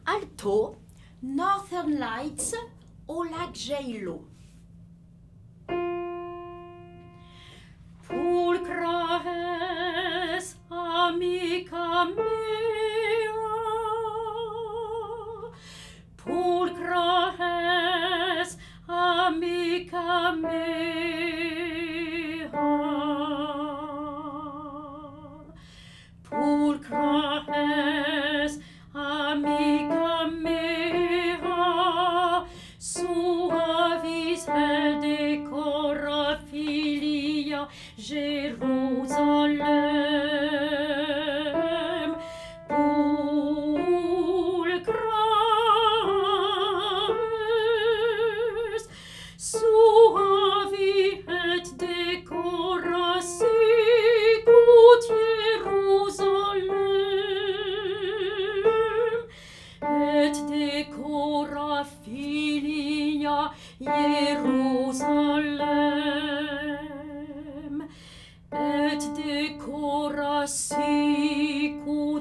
Alto, Northern Lights au lac J-Lo. Pulchres amica mea, pulchres amica mea, pulchres amica mea, suavis et decora filia Jerusalem, pulchres suavi et decora sicut Jerusalem, et decora filia Jerusalem, et decora sicut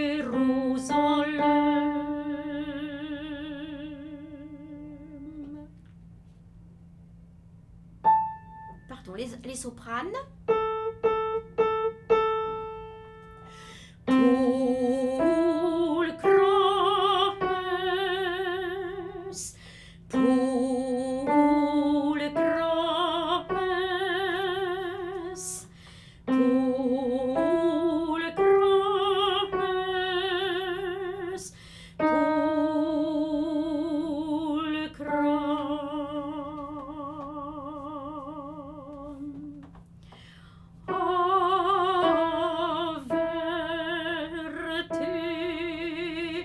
Jerusalem. Pardon, les sopranes. Pulchres, pulchres, pulchres, pulchram. Averte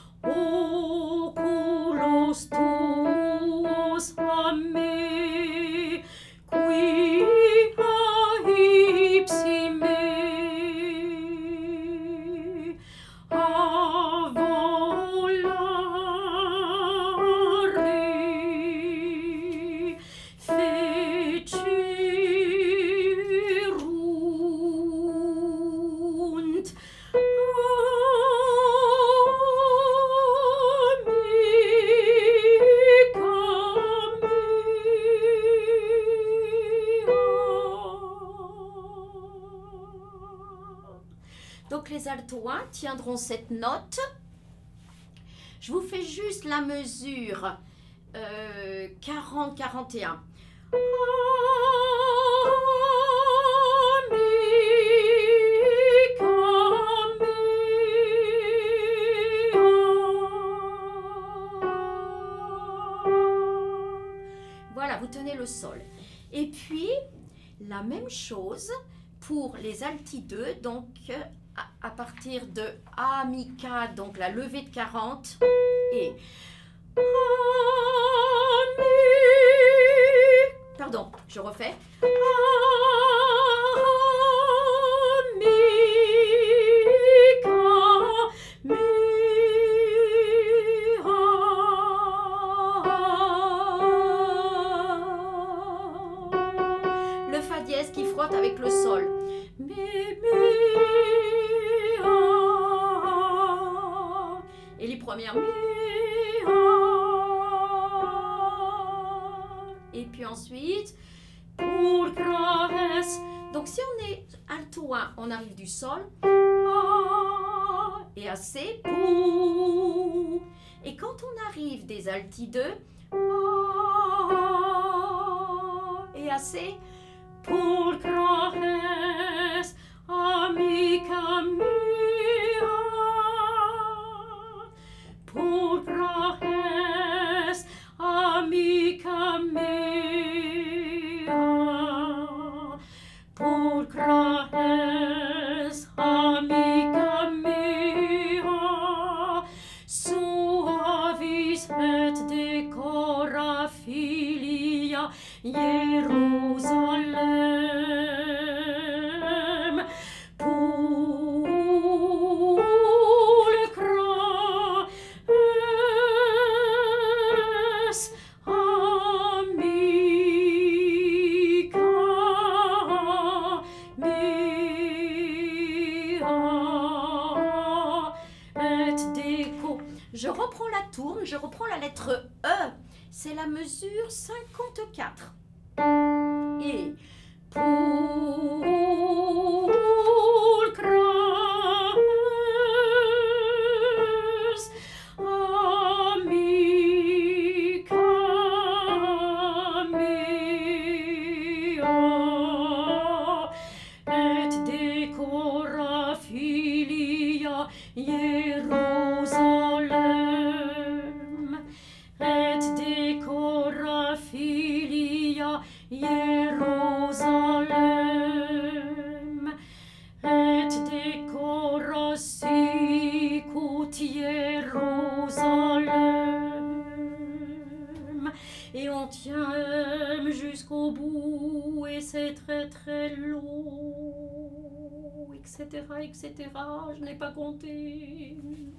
oculos tuos a me, qui ipsi me a volare fecerunt Donc les altoins tiendront cette note. Je vous fais juste la mesure 40-41. Voilà, vous tenez le sol. Et puis, la même chose pour les alti 2, donc à partir de Amica, donc la levée de 40, et pardon, je refais. Le fa dièse qui frotte avec le sol. Et les premières. Et puis ensuite. Donc si on est alto 1, on arrive du sol. Et à C. Et quand on arrive des alti 2. Et à C. Pulchres amica mea, pulchres amica mea, pulchres amica mea, suavis et decora filia Jerusalem, pulchres amica mea, et deco Je reprends la tourne, je reprends la lettre E. C'est la mesure 54. Et pulchras amica mea et decora filia Jerusalem et decora filia Jerusalem et decora sicut Jerusalem. Et on tient jusqu'au bout et c'est très très long, etc., etc. Je n'ai pas compté.